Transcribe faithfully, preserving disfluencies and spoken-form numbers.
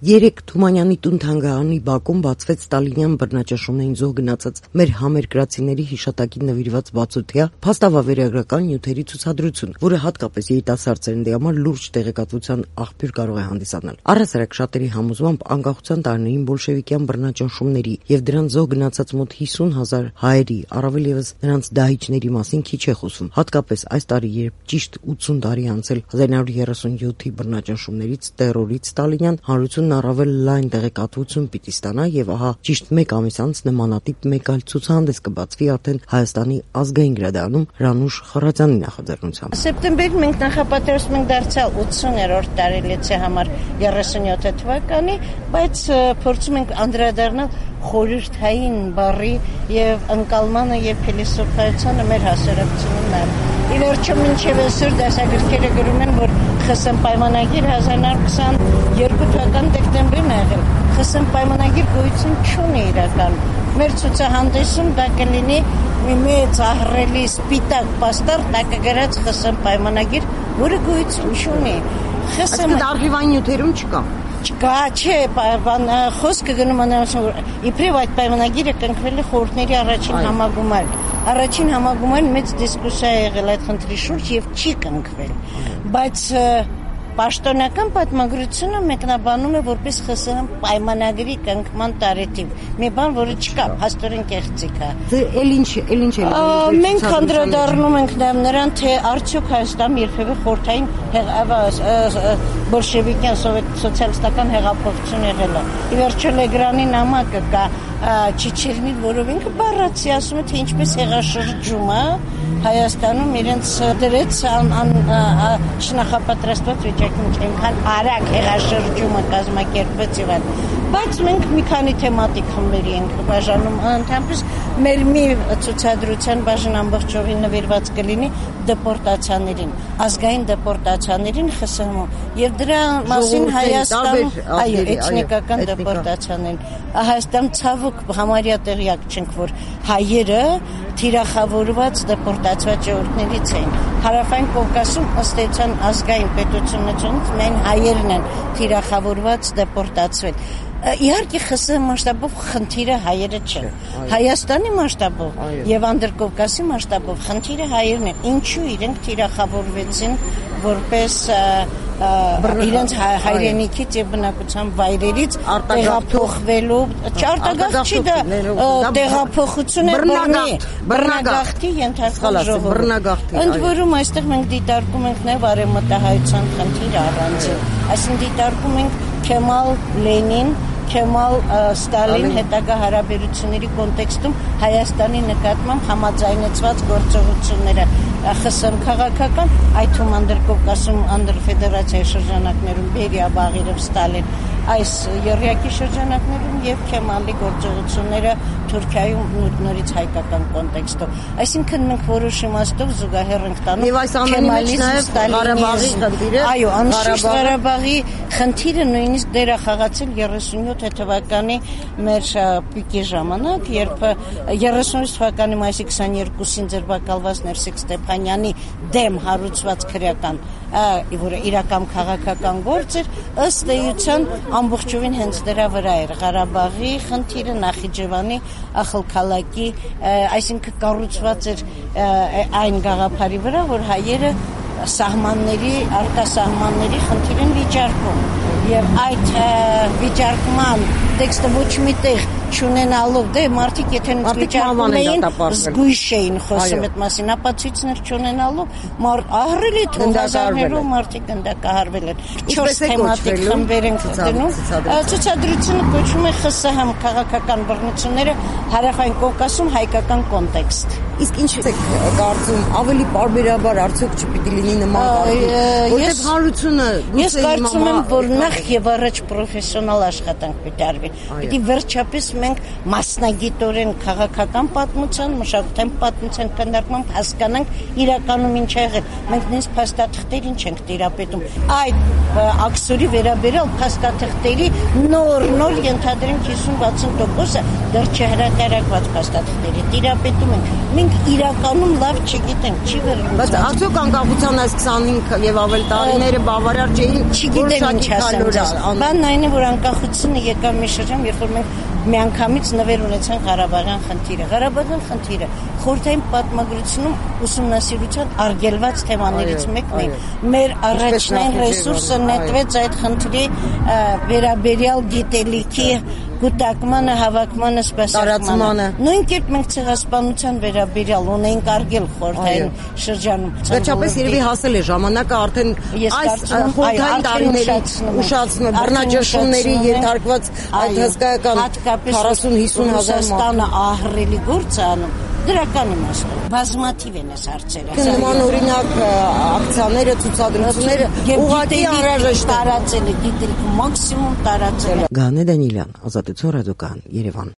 Երեկ Թումանյանի տուն-թանգարանի բակում բացվեց Ստալինյան բռնաճնշումներին զոհ գնացած մեր համերկրացիների հիշատակին նվիրված բացօթյա փաստավավերագրական նյութերի ցուցադրություն, որը հատկապես երիտասարդ սերնդի համար լուրջ տեղեկատվության աղբյուր կարող է հանդիսանալ։ Առհասարակ շատերի համոզմամբ անկախության տարիներին բոլշևիկյան բռնաճնշումների եւ դրանց զոհ գնացած մոտ հիսուն հազար հայերի, առավել եւս նրանց դահիճների մասին քիչ է խոսում։ Հատկապես այս տարի, երբ ճիշտ ութսուն տարի անցել հազար նույնսուն երեսունյոթի բռնաճնշումներից, տերորից, Ստալինյան հանրությունն առավել լայն տեղեկատվություն պիտի ստանա եւ ահա ճիշտ մեկ ամիս անց նմանատիպ մեկ այլ ցուցահանդես կբացվի արդեն Հայաստանի ազգային գրադարանում Հրանուշ Խառատյանի նախաձեռնությամբ։ Սեպտեմբերին մենք նախապատրաստում ենք դարձյալ ութսուներորդ տարելիցի համար երեսունյոթ թվականի, բայց փորձում ենք անդրադառնալ խորհրդային բառի եւ ընկալմանը եւ փիլիսոփայությանը մեր հասարակությունում։ Ի վերջո մինչև այսօր դասագրքերը գրում են, որ ԽՍՀՄ պայմանագիր հազար նույնսուն քսաներկու թվականի դեկտեմբերին է եղել։ ԽՍՀՄ պայմանագիր գոյություն չունի իրական։ Մեր ցուցահանդեսում դա կլինի մի մեծ ահռելի սպիտակ պաստառ տակագրած ԽՍՀՄ պայմանագիր, որը գոյություն չունի։ ԽՍՀՄ արխիվային նյութերում չկա։ Չկա, չէ, բան խոսքը գնում է իբրև այդ պայմանագիրը կնքվել է խորհուրդների առաջին համագումար։ Առաջին համագումարին մեծ դիսկուսիա է եղել այդ խնդրի շուրջ եւ չի կնքվել։ Բայց պաշտոնական պատմագրությունը մեկնաբանում է որպես ԽՍՀՄ պայմանագրի կնքման տարեթիվ։ Մի բան, որը չկա, փաստորեն կեղծիք է։ Դե էլ ինչ, էլ ինչ է։ Մենք անդրադառնում ենք նաև նրան, թե արդյոք Հայաստանում երբևէ խորհրդային բոլշևիկյան սոցիալիստական հեղափոխություն եղել է։ Ի վերջո Լեգրանի նամակը կա Չիչերնին, որով ինքը բառացի ասում է, թե ինչպես հեղաշրջումը Հայաստանում իրենց դրեց չնախապատրաստված վիճակի մեջ այնքան արագ հեղաշրջումը կազմակերպվեց եւ այլն։ Բայց մենք մի քանի թեմատիկ խմբերի ենք բաժանում, ընդհանրապես մեր մի ցուցադրության բաժին ամբողջովին նվիրված կլինի դեպորտացիաներին, ազգային դեպորտացիաներին ԽՍՀՄ-ում եւ դրա մասին Հայաստանում, այո, էթնիկական դեպորտացիաներին։ Հայաստան ցավոք համարյա տեղյակ չենք, որ հայերը թիրախավորված դեպորտացված ժողովուրդներից էին։ Հարավային Կովկասում ըստ էության ազգային պետություններից միայն հայերն են թիրախավորված դեպորտացվել։ Իհարկե ԽՍՀՄ մասշտաբով խնդիրը հայերը չեն։ Հայաստանի մասշտաբով եւ Անդրկովկասի մասշտաբով խնդիրը հայերն են։ Ինչու իրենք թիրախավորվեցին որպես իրենց հայրենիքից եւ բնակության վայրերից տեղափոխվելու, չարտագաղթ չի դա տեղափոխություն է բռնի, բռնագաղթի ենթարկող ժողովուրդ։ Ընդ որում այստեղ մենք դիտարկում ենք նաեւ արևմտահայության խնդիրը առանձին, այսինքն դիտարկում ենք Քեմալ Լենին, Քեմալ Ստալին հետագա հարաբերությունների կոնտեքստում Հայաստանի նկատմամբ համաձայնեցված գործողությունները ԽՍՀՄ քաղաքական, այդ թվում Անդրկովկասում, Անդրֆեդերացիայի շրջանակներում Բերիա, Բաղիրև, Ստալին, այս եռյակի շրջանակներում եւ Քեմալի գործողությունները Թուրքիայում նույնիսկ հայկական կոնտեքստով։ Այսինքն մենք որոշ իմաստով զուգահեռ ենք տանում եւ այս ամենի մեջ նաեւ Ղարաբաղի խնդիրը, այո, անշուշտ Ղարաբաղի խնդիրը նույնիսկ դեր է խաղացել երեսունյոթ թվականի մեր պիկի ժամանակ, երբ երեսունյոթ թվականի մայիսի քսաներկուսին ձերբակալված Ներսիկ Ստեփանյանի դեմ հարուցված քրեական, որը իրական քաղաքական գործ էր, ըստ էության ամբողջովին հենց դրա վրա էր Ղարաբաղի խնդիրը, Նախիջևանի ախալքալակի, այսինքն կառուցված էր այն գաղափարի վրա, որ հայերը սահմանների, արտասահմանների խնդիր են վիճարկում եւ այդ վիճարկման տեքստը ոչ մի տեղ չունենալով, դե մարդիկ եթե նույնիսկ վիճարկում էին, զգույշ էին խոսում այդ մասին, ապացույցներ չունենալով, ահռելի թողազարներով մարդիկ գնդակահարվել են։ Չորս թեմատիկ խմբեր են դնում։ Ցուցադրությունը կոչվում է ԽՍՀՄ քաղաքական բռնությունները Հարավային Կովկասում հայկական կոնտեքստ։ Իսկ ինչ եք կարծում, ավելի պարբերաբար արդյոք չպիտի լինի նման կարգ, որտեղ հանրությունը Ես կարծում եմ, որ նախ եւ առաջ պրոֆեսիոնալ աշխատանք պիտի արվի։ Պիտի վերջապես մենք մասնագիտորեն քաղաքական պատմության, մշակութային պատմության քննարկմամբ հասկանանք իրականում ինչ է եղել։ Մենք նույնիսկ փաստաթղթերին չենք տիրապետում։ Այդ աքսորի վերաբերյալ փաստաթղթերի նոր-նոր ենթադրենք հիսուն-վաթսուն տոկոսը դեռ չհրատարակված փաստաթղթերի տիրապետում ենք։ Մենք իրականում լավ չգիտենք, չի վերլուծում։ Բայց արդյոք անկախության այս քսանհինգ եւ ավել տարիները բավարար չէին, չգիտեմ ինչ ասեմ։ Բանն այն է, որ անկախությունը եկավ մի շրջան, երբ որ մենք միանգամից նվեր ունեցանք Ղարաբաղյան խնդիրը։ Ղարաբաղյան խնդիրը խորհրդային պատմագրությունում ուսումնասիրության արգելված թեմաներից մեկն է։ Մեր առաջնային ռեսուրսը նետվեց այդ խնդրի վերաբերյալ գիտելիքի կուտակմանը, հավաքմանը, սպասարկմանը։ Նույն կերպ մենք ցեղասպանության վերաբերյալ ունենք արգել խորհրդային շրջանում։ Վերջապես երևի հասել է ժամանակը արդեն այս խորհրդային տարիների ուշացնում, բռնաճնշումների ենթարկված այդ հսկայական քառասուն հիսուն հազար Ռուսաստանը ահռելի գործ է անում։ Դրական իմաստով բազմաթիվ են այս հարցերը։ Նման օրինակ ակցիաները, ցուցադրությունները ուղղակի անհրաժեշտ տարածել է, գիտելիք մաքսիմում տարածել։ Գանե Դանիելյան, Ազատություն ռադիոկայան, Երևան։